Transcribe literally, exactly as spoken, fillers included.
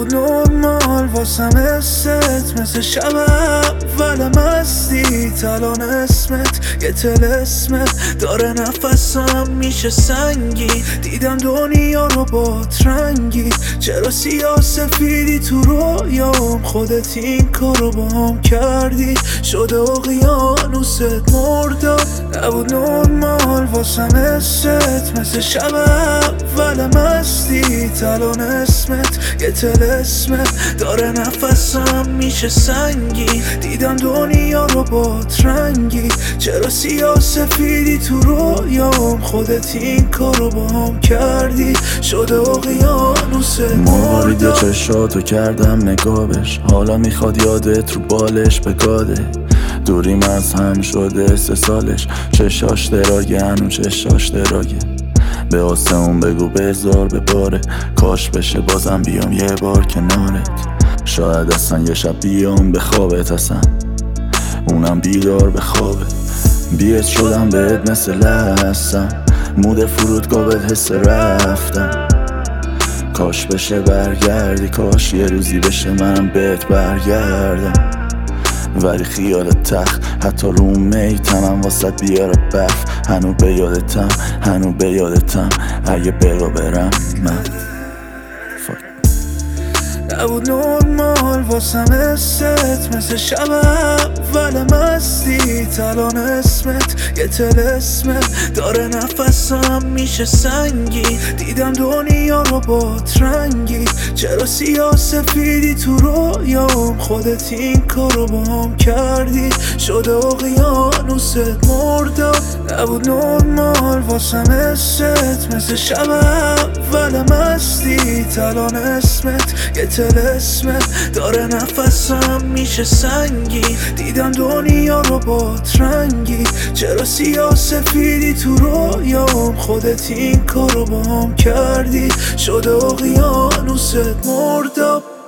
نبود نرمال واسم است مثل شب اول مستی الان اسمت یه طلسمت داره نفسم میشه سنگی دیدم دنیا رو با رنگی چرا سیاه سفیدی تو رویام خودت این کارو با هم کردی شده اقیانوست مردم نبود نرمال واسم است مثل شب اول مستی الان اسمت یه طلسمت داره نفسم میشه سنگی دیدم دنیا رو با رنگی چرا سیاه سفیدی تو رویام خودت این کارو با هم کردی شده اقیانوست مواریده چشاتو کردم نگابش حالا میخواد یادت رو بالش بگاده دوریم از هم شده سه سالش چشاش دراگه هنو چشاش دراگه به آسمون بگو بذار به باره کاش بشه بازم بیام یه بار کنارت شاید اصلا یه شب بیام به خوابت اصلا اونم بیدار به خوابه بیت شدم بهت مثل لستم مود فرودگاه بهت حس رفتم کاش بشه برگردی کاش یه روزی بشه من بهت برگردم ولی خیالت تخت حتی رو میتنم واسد بیاره برف هنو به یادتم هنو به یادتم اگه بگا برم من نبود نرمال واسم است مثل شب اول مستی الان اسمت یه طلسمت داره نفسم میشه سنگی دیدم دنیا رو با رنگی چرا سیاه سفیدی تو رویام خودت این کارو با هم کردی شده اقیانوست مردم نبود نرمال واسم است مثل شب اول مستی الان اسمت یه طلسمت داره نفسم میشه سنگی دیدم دنیا رو با رنگی چرا سیاه سفیدی تو رویام خودت این کارو با هم کردی شده اقیانوست مردم